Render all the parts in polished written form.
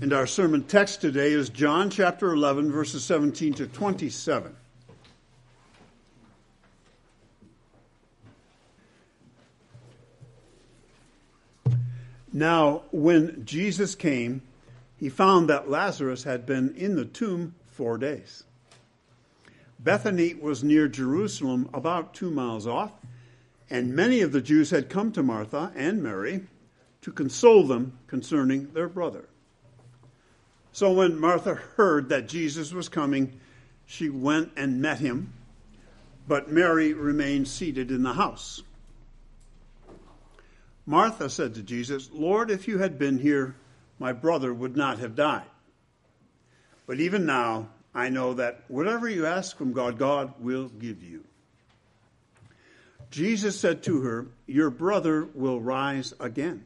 And our sermon text today is John chapter 11, verses 17 to 27. Now, when Jesus came, he found that Lazarus had been in the tomb 4 days. Bethany was near Jerusalem, about 2 miles off, and many of the Jews had come to Martha and Mary to console them concerning their brother. So when Martha heard that Jesus was coming, she went and met him, but Mary remained seated in the house. Martha said to Jesus, "Lord, if you had been here, my brother would not have died. But even now, I know that whatever you ask from God, God will give you." Jesus said to her, "Your brother will rise again."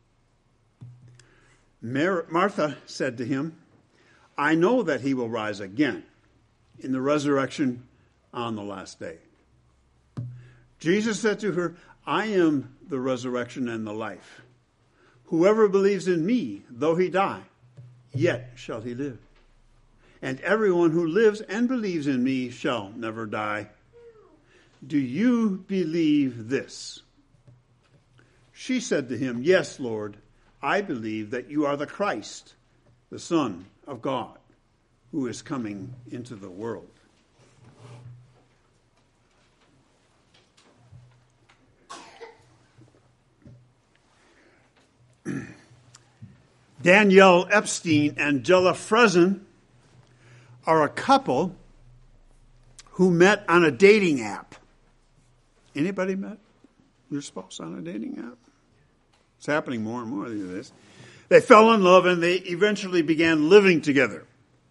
Martha said to him, "I know that he will rise again in the resurrection on the last day." Jesus said to her, "I am the resurrection and the life. Whoever believes in me, though he die, yet shall he live. And everyone who lives and believes in me shall never die. Do you believe this?" She said to him, "Yes, Lord, I believe that you are the Christ, the Son of God, who is coming into the world." Danielle Epstein and Jella Fresen are a couple who met on a dating app. Anybody met your spouse on a dating app? It's happening more and more these days. They fell in love and they eventually began living together.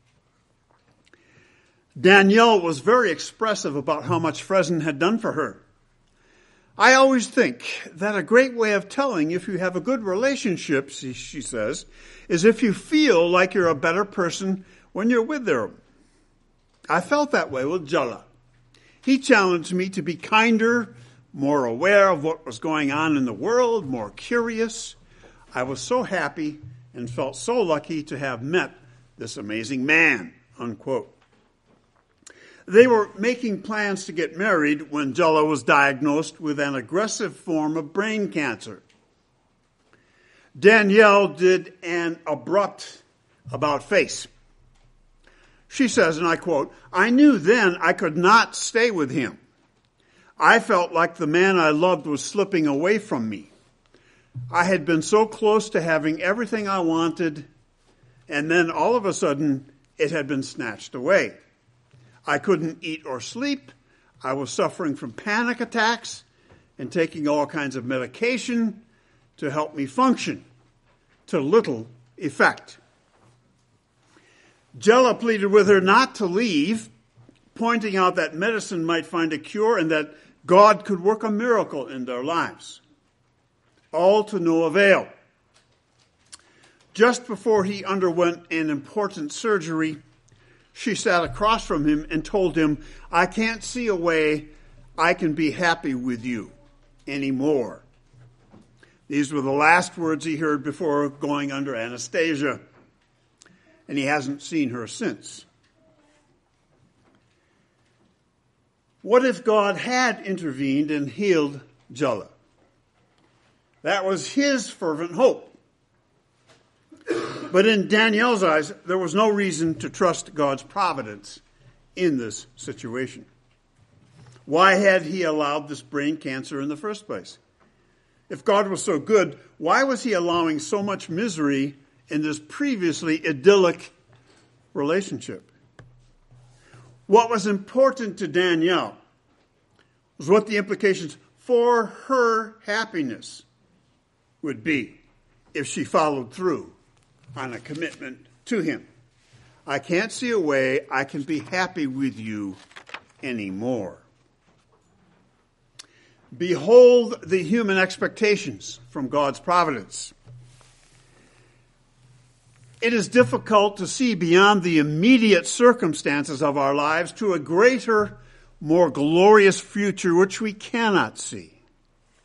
Danielle was very expressive about how much Fresen had done for her. "I always think that a great way of telling if you have a good relationship," she says, "is if you feel like you're a better person when you're with them. I felt that way with Jella. He challenged me to be kinder, more aware of what was going on in the world, more curious. I was so happy and felt so lucky to have met this amazing man," unquote. They were making plans to get married when Jella was diagnosed with an aggressive form of brain cancer. Danielle did an abrupt about-face. She says, and I quote, "I knew then I could not stay with him. I felt like the man I loved was slipping away from me. I had been so close to having everything I wanted, and then all of a sudden it had been snatched away. I couldn't eat or sleep. I was suffering from panic attacks and taking all kinds of medication to help me function, to little effect." Jella pleaded with her not to leave, pointing out that medicine might find a cure and that God could work a miracle in their lives. All to no avail. Just before he underwent an important surgery, she sat across from him and told him, "I can't see a way I can be happy with you anymore." These were the last words he heard before going under anesthesia, and he hasn't seen her since. What if God had intervened and healed Jella? That was his fervent hope. But in Danielle's eyes, there was no reason to trust God's providence in this situation. Why had he allowed this brain cancer in the first place? If God was so good, why was he allowing so much misery in this previously idyllic relationship? What was important to Danielle was what the implications for her happiness would be if she followed through on a commitment to him. "I can't see a way I can be happy with you anymore." Behold the human expectations from God's providence. It is difficult to see beyond the immediate circumstances of our lives to a greater, more glorious future which we cannot see.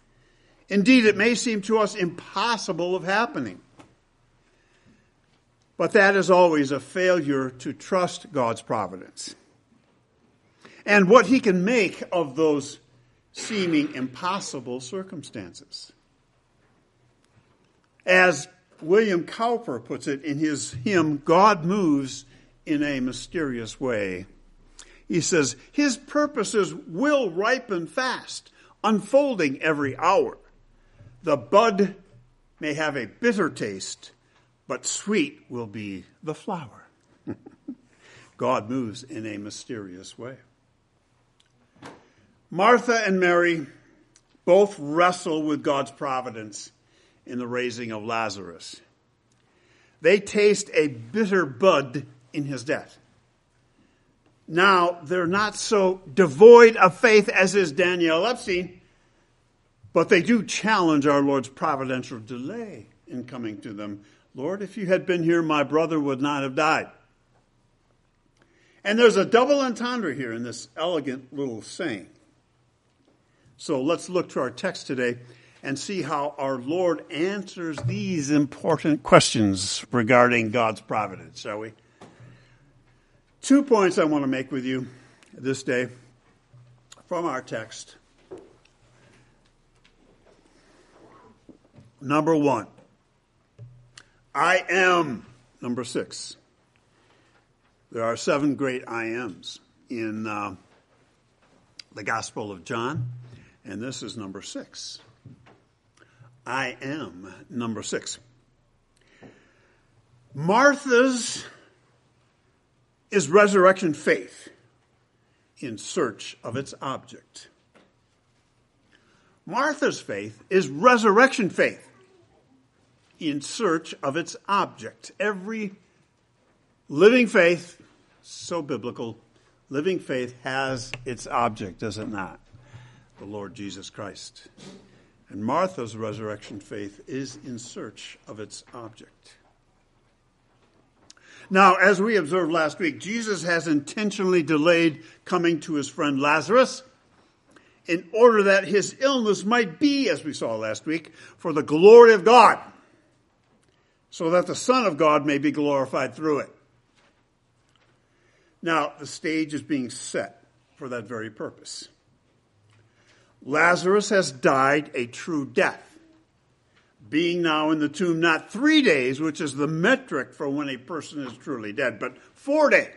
Indeed, it may seem to us impossible of happening. But that is always a failure to trust God's providence and what he can make of those seeming impossible circumstances. As William Cowper puts it in his hymn, God Moves in a Mysterious Way. He says, his purposes will ripen fast, unfolding every hour. The bud may have a bitter taste, but sweet will be the flower. God moves in a mysterious way. Martha and Mary both wrestle with God's providence in the raising of Lazarus. They taste a bitter bud in his death. Now, they're not so devoid of faith as is Daniel Epstein, but they do challenge our Lord's providential delay in coming to them. Lord, if you had been here, my brother would not have died. And there's a double entendre here in this elegant little saying. So let's look to our text today and see how our Lord answers these important questions regarding God's providence, shall we? 2 points I want to make with you this day from our text. Number 1, I am. Number 6. There are 7 great I ams in the Gospel of John, and this is number 6. I am number 6. Martha's is resurrection faith in search of its object. Martha's faith is resurrection faith in search of its object. Every living faith, so biblical, living faith has its object, does it not? The Lord Jesus Christ. And Martha's resurrection faith is in search of its object. Now, as we observed last week, Jesus has intentionally delayed coming to his friend Lazarus in order that his illness might be, as we saw last week, for the glory of God, so that the Son of God may be glorified through it. Now, the stage is being set for that very purpose. Lazarus has died a true death, being now in the tomb not 3 days, which is the metric for when a person is truly dead, but 4 days.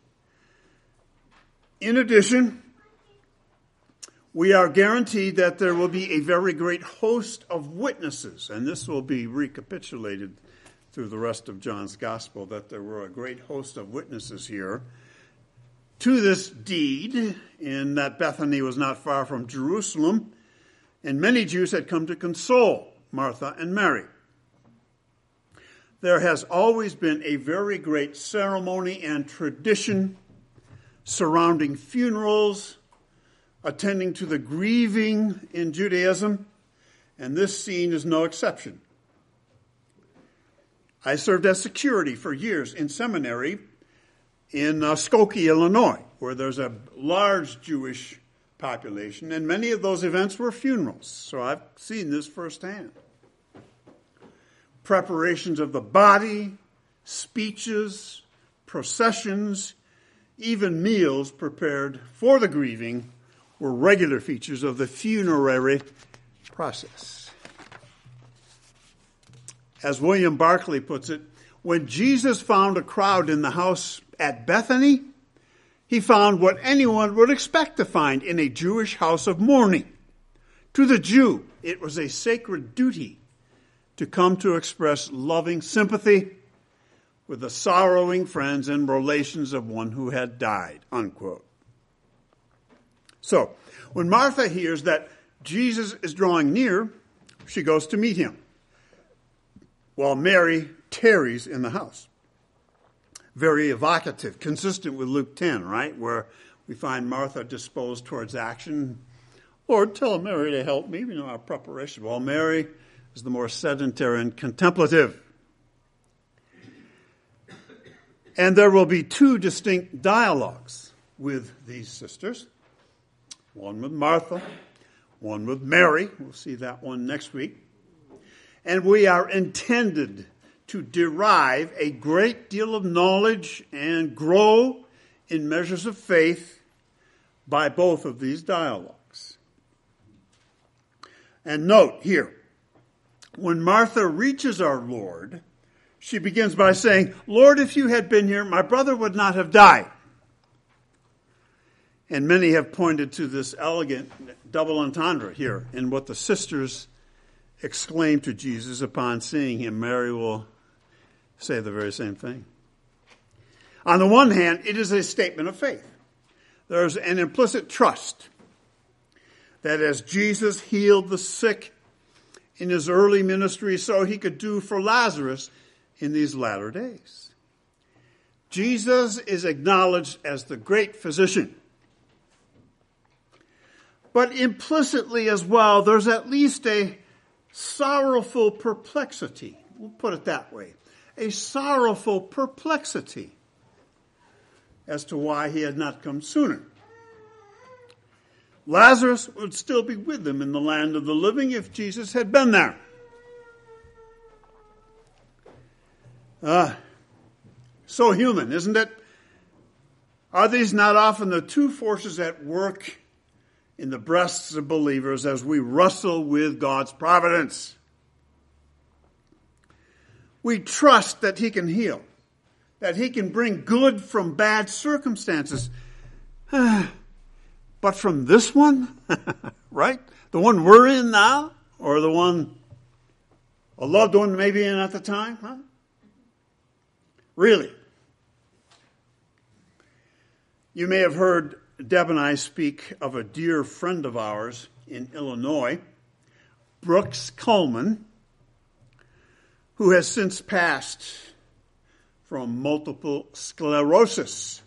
In addition, we are guaranteed that there will be a very great host of witnesses, and this will be recapitulated through the rest of John's gospel, that there were a great host of witnesses here to this deed, in that Bethany was not far from Jerusalem, and many Jews had come to console Martha and Mary. There has always been a very great ceremony and tradition surrounding funerals, attending to the grieving in Judaism, and this scene is no exception. I served as security for years in seminary in Skokie, Illinois, where there's a large Jewish population, and many of those events were funerals. So I've seen this firsthand. Preparations of the body, speeches, processions, even meals prepared for the grieving were regular features of the funerary process. As William Barclay puts it, when Jesus found a crowd in the house at Bethany, he found what anyone would expect to find in a Jewish house of mourning. To the Jew, it was a sacred duty to come to express loving sympathy with the sorrowing friends and relations of one who had died, unquote. So, when Martha hears that Jesus is drawing near, she goes to meet him, while Mary tarries in the house. Very evocative, consistent with Luke 10, right? Where we find Martha disposed towards action. Lord, tell Mary to help me, our preparation. While Mary is the more sedentary and contemplative. And there will be 2 distinct dialogues with these sisters. One with Martha, one with Mary. We'll see that one next week. And we are intended to derive a great deal of knowledge and grow in measures of faith by both of these dialogues. And note here, when Martha reaches our Lord, she begins by saying, "Lord, if you had been here, my brother would not have died." And many have pointed to this elegant double entendre here in what the sisters exclaim to Jesus upon seeing him. Mary will say the very same thing. On the one hand, it is a statement of faith. There's an implicit trust that as Jesus healed the sick in his early ministry, so he could do for Lazarus in these latter days. Jesus is acknowledged as the great physician. But implicitly as well, there's at least a sorrowful perplexity. We'll put it that way. A sorrowful perplexity as to why he had not come sooner. Lazarus would still be with them in the land of the living if Jesus had been there. So human, isn't it? Are these not often the two forces at work in the breasts of believers as we wrestle with God's providence? We trust that he can heal, that he can bring good from bad circumstances. But from this one, right? The one we're in now, or the one a loved one may be in at the time, huh? Really? You may have heard Deb and I speak of a dear friend of ours in Illinois, Brooks Coleman, who has since passed from multiple sclerosis.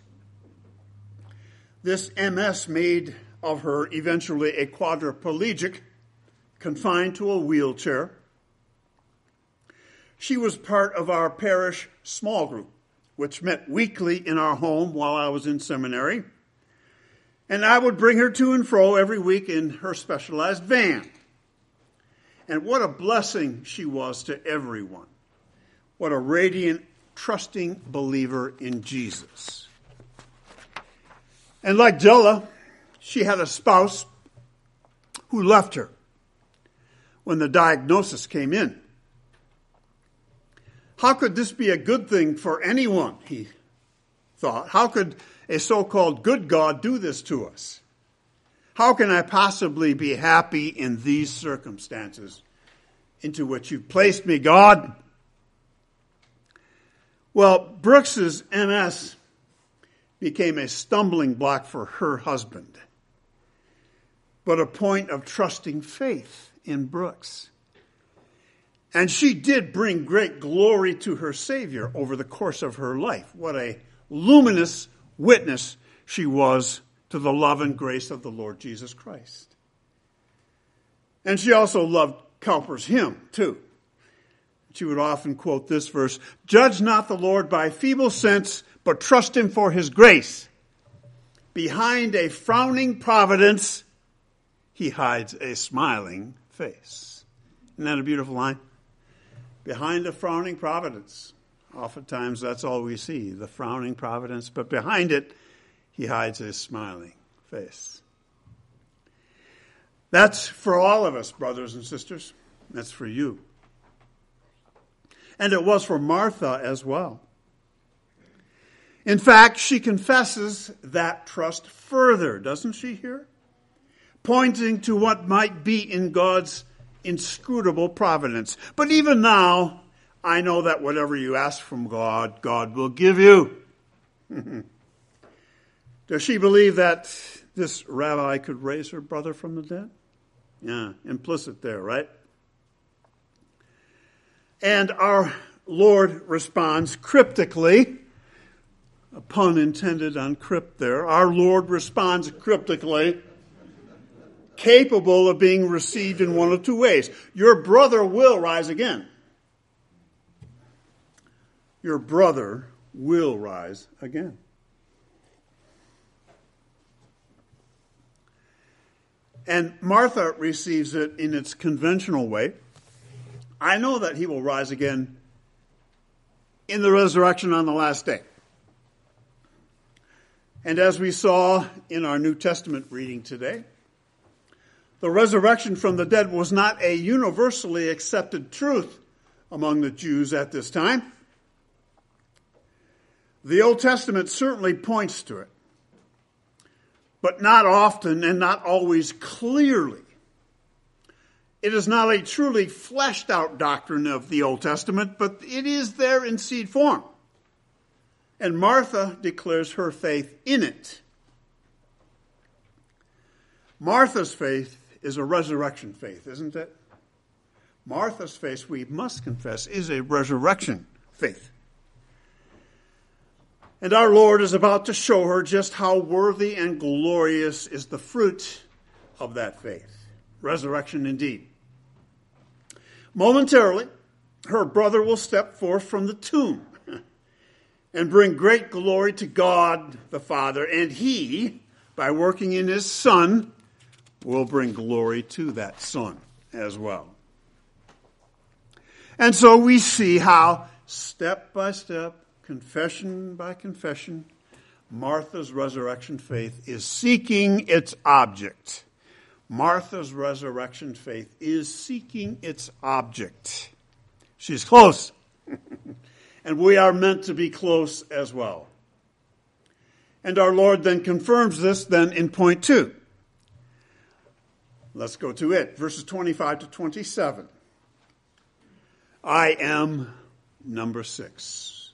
This MS made of her eventually a quadriplegic, confined to a wheelchair. She was part of our parish small group, which met weekly in our home while I was in seminary. And I would bring her to and fro every week in her specialized van. And what a blessing she was to everyone. What a radiant, trusting believer in Jesus. And like Della, she had a spouse who left her when the diagnosis came in. How could this be a good thing for anyone, he thought? How could a so-called good God do this to us? How can I possibly be happy in these circumstances into which you've placed me, God? Well, Brooks's MS became a stumbling block for her husband, but a point of trusting faith in Brooks. And she did bring great glory to her Savior over the course of her life. What a luminous witness she was to the love and grace of the Lord Jesus Christ. And she also loved Cowper's hymn, too. She would often quote this verse, "Judge not the Lord by feeble sense, but trust him for his grace. Behind a frowning providence, he hides a smiling face." Isn't that a beautiful line? Behind a frowning providence. Oftentimes that's all we see, the frowning providence, but behind it, he hides his smiling face. That's for all of us, brothers and sisters. That's for you. And it was for Martha as well. In fact, she confesses that trust further, doesn't she here? Pointing to what might be in God's inscrutable providence. But even now, I know that whatever you ask from God, God will give you. Does she believe that this rabbi could raise her brother from the dead? Yeah, implicit there, right? And our Lord responds cryptically, a pun intended on crypt there. Our Lord responds cryptically, capable of being received in one of two ways. Your brother will rise again. Your brother will rise again. And Martha receives it in its conventional way. I know that he will rise again in the resurrection on the last day. And as we saw in our New Testament reading today, the resurrection from the dead was not a universally accepted truth among the Jews at this time. The Old Testament certainly points to it, but not often and not always clearly. It is not a truly fleshed out doctrine of the Old Testament, but it is there in seed form. And Martha declares her faith in it. Martha's faith is a resurrection faith, isn't it? Martha's faith, we must confess, is a resurrection faith. And our Lord is about to show her just how worthy and glorious is the fruit of that faith. Resurrection indeed. Momentarily, her brother will step forth from the tomb and bring great glory to God the Father, and he, by working in his Son, will bring glory to that Son as well. And so we see how, step by step, confession by confession, Martha's resurrection faith is seeking its object. Martha's resurrection faith is seeking its object. She's close. And we are meant to be close as well. And our Lord then confirms this then in point 2. Let's go to it. Verses 25 to 27. I am number 6.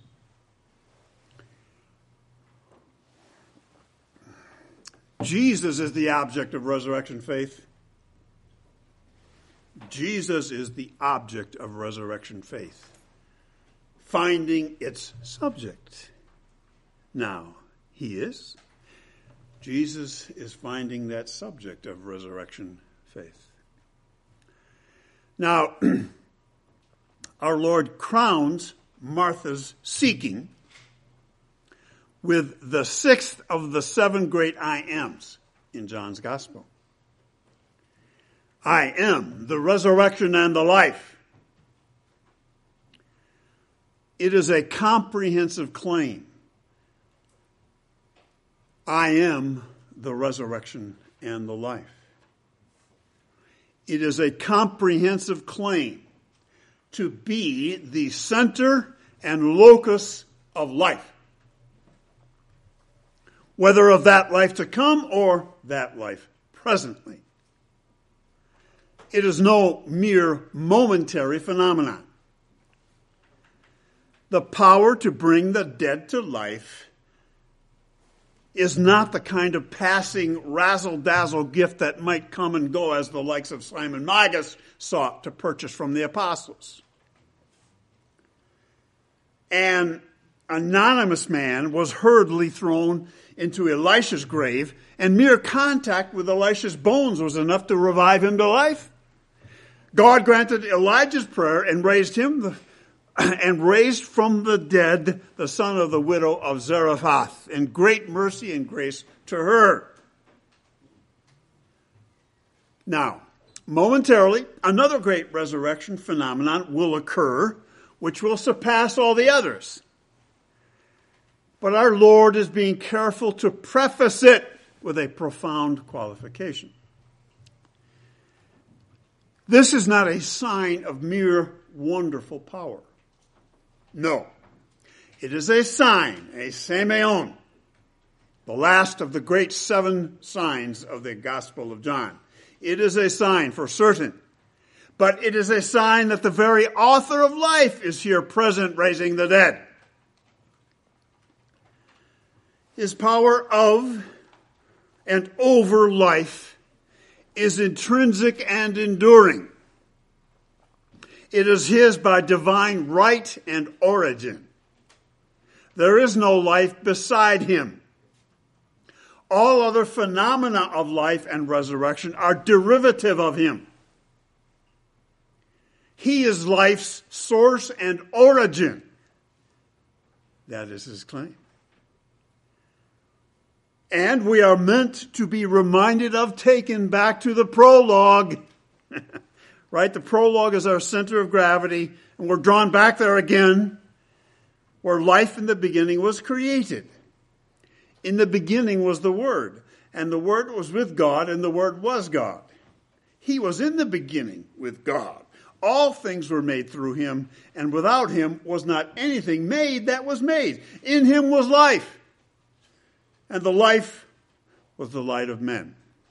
Jesus is the object of resurrection faith. Jesus is the object of resurrection faith, finding its subject. Now, he is. Jesus is finding that subject of resurrection faith. Now, our Lord crowns Martha's seeking with the 6th of the 7 great I ams in John's Gospel. I am the resurrection and the life. It is a comprehensive claim. I am the resurrection and the life. It is a comprehensive claim to be the center and locus of life, whether of that life to come or that life presently. It is no mere momentary phenomenon. The power to bring the dead to life is not the kind of passing razzle-dazzle gift that might come and go as the likes of Simon Magus sought to purchase from the apostles. An anonymous man was hurriedly thrown into Elisha's grave, and mere contact with Elisha's bones was enough to revive him to life. God granted Elijah's prayer and raised from the dead the son of the widow of Zarephath, in great mercy and grace to her. Now, momentarily, another great resurrection phenomenon will occur, which will surpass all the others. But our Lord is being careful to preface it with a profound qualification. This is not a sign of mere wonderful power. No. It is a sign, a semeion, the last of the great 7 signs of the Gospel of John. It is a sign for certain. But it is a sign that the very author of life is here present, raising the dead. His power of and over life is intrinsic and enduring. It is his by divine right and origin. There is no life beside him. All other phenomena of life and resurrection are derivative of him. He is life's source and origin. That is his claim. And we are meant to be reminded of, taken back to the prologue. Right? The prologue is our center of gravity, and we're drawn back there again. where life in the beginning was created. In the beginning was the Word, and the Word was with God, and the Word was God. He was in the beginning with God. All things were made through him, and without him was not anything made that was made. In him was life, and the life was the light of men.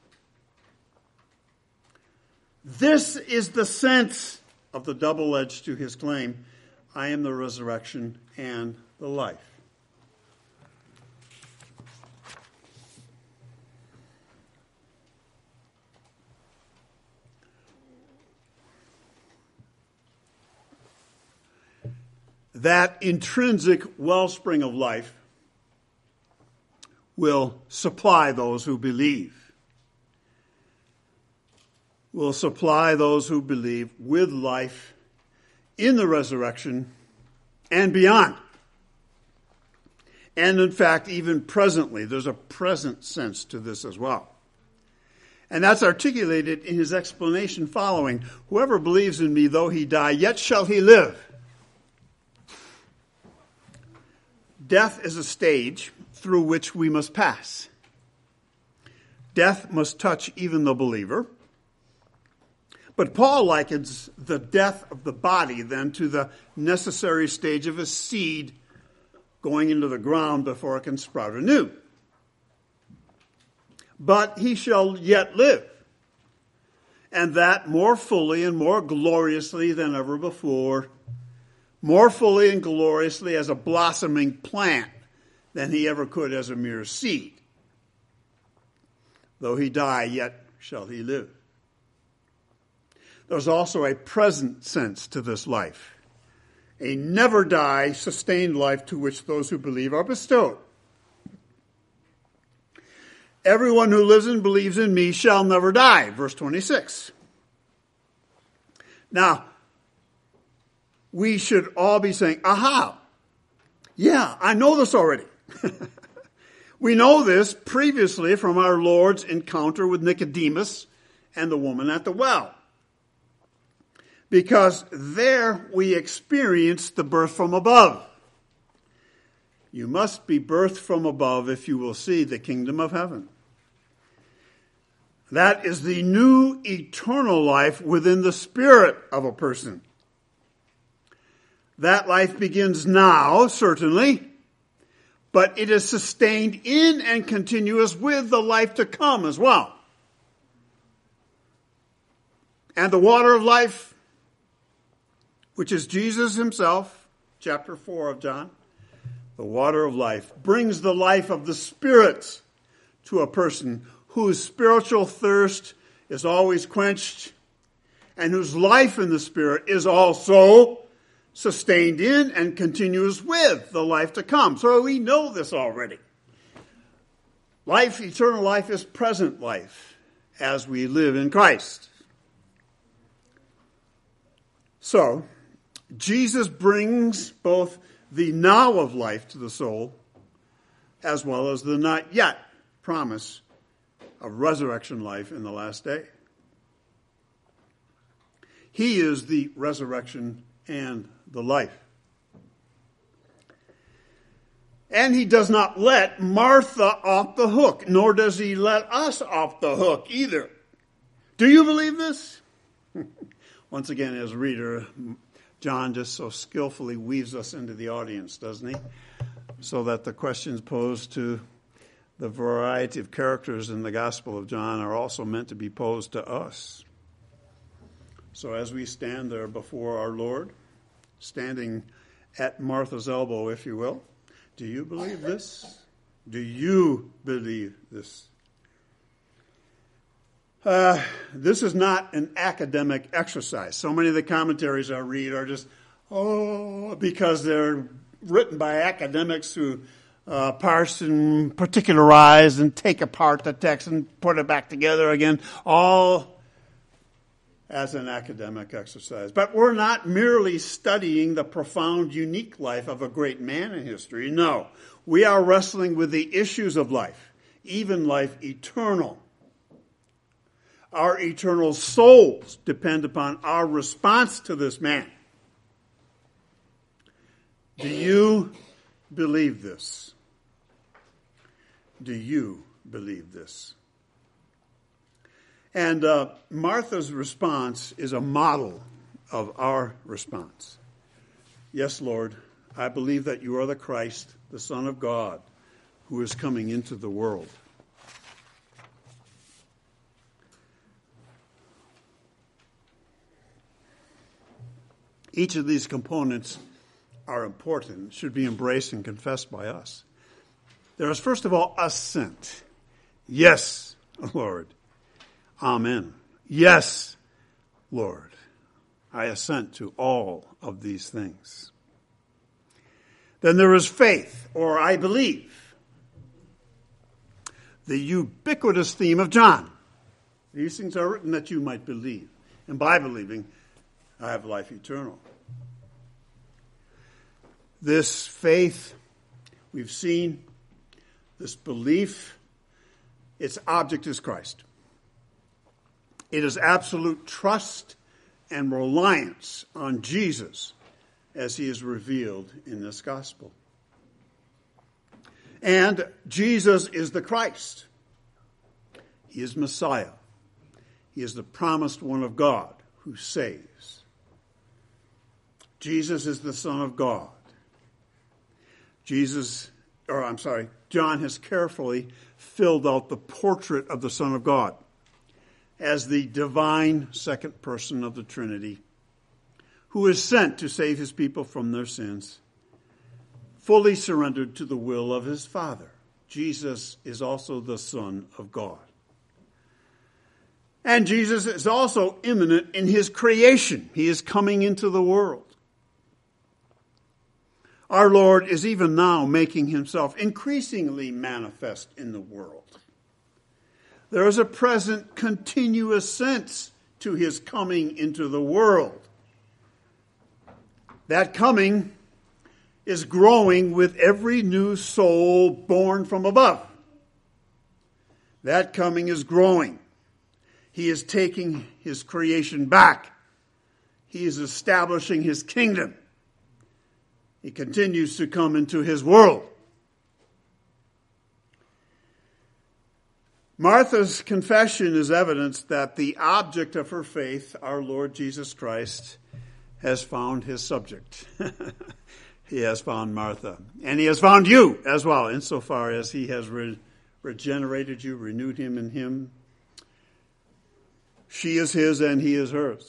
This is the sense of the double edge to his claim, I am the resurrection and the life. That intrinsic wellspring of life will supply those who believe. Will supply those who believe with life in the resurrection and beyond. And in fact, even presently, there's a present sense to this as well. And that's articulated in his explanation following. Whoever believes in me, though he die, yet shall he live. Death is a stage through which we must pass. Death must touch even the believer. But Paul likens the death of the body then to the necessary stage of a seed going into the ground before it can sprout anew. But he shall yet live, and that more fully and more gloriously than ever before, more fully and gloriously as a blossoming plant than he ever could as a mere seed. Though he die, yet shall he live. There's also a present sense to this life, a never die, sustained life to which those who believe are bestowed. Everyone who lives and believes in me shall never die, verse 26. Now, we should all be saying, aha, yeah, I know this already. We know this previously from our Lord's encounter with Nicodemus and the woman at the well. Because there we experienced the birth from above. You must be birthed from above if you will see the kingdom of heaven. That is the new eternal life within the spirit of a person. That life begins now, certainly, but it is sustained in and continuous with the life to come as well. And the water of life, which is Jesus himself, chapter 4 of John, the water of life, brings the life of the Spirit to a person whose spiritual thirst is always quenched and whose life in the Spirit is also sustained in and continues with the life to come. So we know this already. Life, eternal life, is present life as we live in Christ. So, Jesus brings both the now of life to the soul as well as the not yet promise of resurrection life in the last day. He is the resurrection and the life. And he does not let Martha off the hook, nor does he let us off the hook either. Do you believe this? Once again, as reader, John just so skillfully weaves us into the audience, doesn't he? So that the questions posed to the variety of characters in the Gospel of John are also meant to be posed to us. So as we stand there before our Lord, standing at Martha's elbow, if you will, do you believe this? Do you believe this? This is not an academic exercise. So many of the commentaries I read are just, because they're written by academics who parse and particularize and take apart the text and put it back together again, all as an academic exercise. But we're not merely studying the profound, unique life of a great man in history. No, we are wrestling with the issues of life, even life eternal. Our eternal souls depend upon our response to this man. Do you believe this? Do you believe this? And Martha's response is a model of our response. Yes, Lord, I believe that you are the Christ, the Son of God, who is coming into the world. Each of these components are important, should be embraced and confessed by us. There is, first of all, assent. Yes, Lord. Amen. Yes, Lord. I assent to all of these things. Then there is faith, or I believe. The ubiquitous theme of John. These things are written that you might believe. And by believing, I have life eternal. This faith, we've seen, this belief, its object is Christ. It is absolute trust and reliance on Jesus as he is revealed in this gospel. And Jesus is the Christ. He is Messiah. He is the promised one of God who saves. Jesus is the Son of God. John has carefully filled out the portrait of the Son of God as the divine second person of the Trinity, who is sent to save his people from their sins, fully surrendered to the will of his Father. Jesus is also the Son of God. And Jesus is also imminent in his creation. He is coming into the world. Our Lord is even now making himself increasingly manifest in the world. There is a present continuous sense to his coming into the world. That coming is growing with every new soul born from above. That coming is growing. He is taking his creation back. He is establishing his kingdom. He continues to come into his world. Martha's confession is evidence that the object of her faith, our Lord Jesus Christ, has found his subject. He has found Martha. And he has found you as well, insofar as he has regenerated you, renewed him in him. She is his and he is hers.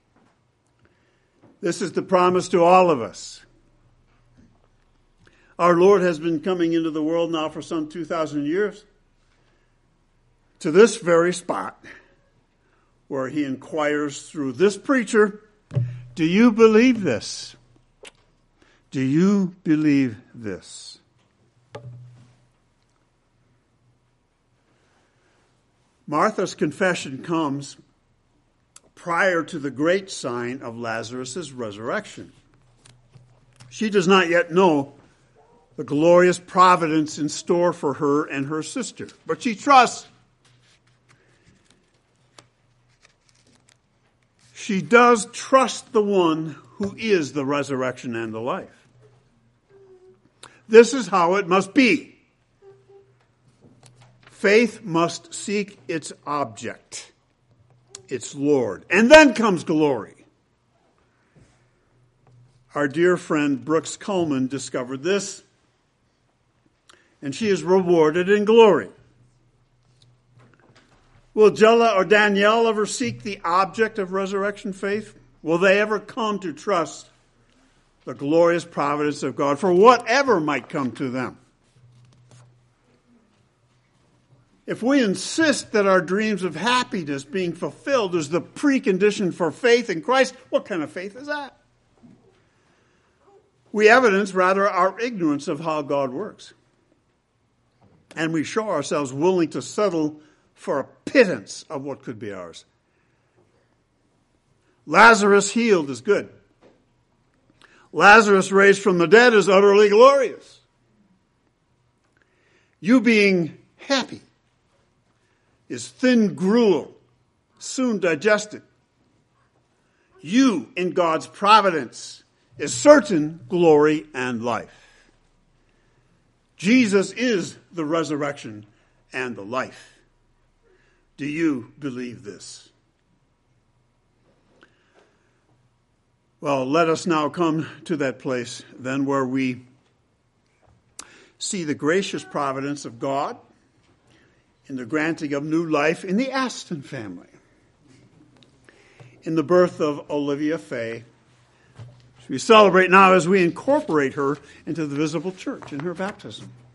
This is the promise to all of us. Our Lord has been coming into the world now for some 2,000 years, to this very spot where he inquires through this preacher, do you believe this? Do you believe this? Martha's confession comes prior to the great sign of Lazarus' resurrection. She does not yet know the glorious providence in store for her and her sister, but she trusts. She does trust the one who is the resurrection and the life. This is how it must be. Faith must seek its object, its Lord. And then comes glory. Our dear friend Brooks Coleman discovered this, and she is rewarded in glory. Will Jella or Danielle ever seek the object of resurrection faith? Will they ever come to trust the glorious providence of God for whatever might come to them? If we insist that our dreams of happiness being fulfilled is the precondition for faith in Christ, what kind of faith is that? We evidence, rather, our ignorance of how God works. And we show ourselves willing to settle for a pittance of what could be ours. Lazarus healed is good. Lazarus raised from the dead is utterly glorious. You being happy is thin gruel, soon digested. You, in God's providence, is certain glory and life. Jesus is the resurrection and the life. Do you believe this? Well, let us now come to that place then where we see the gracious providence of God in the granting of new life in the Aston family, in the birth of Olivia Fay, which we celebrate now as we incorporate her into the visible church in her baptism.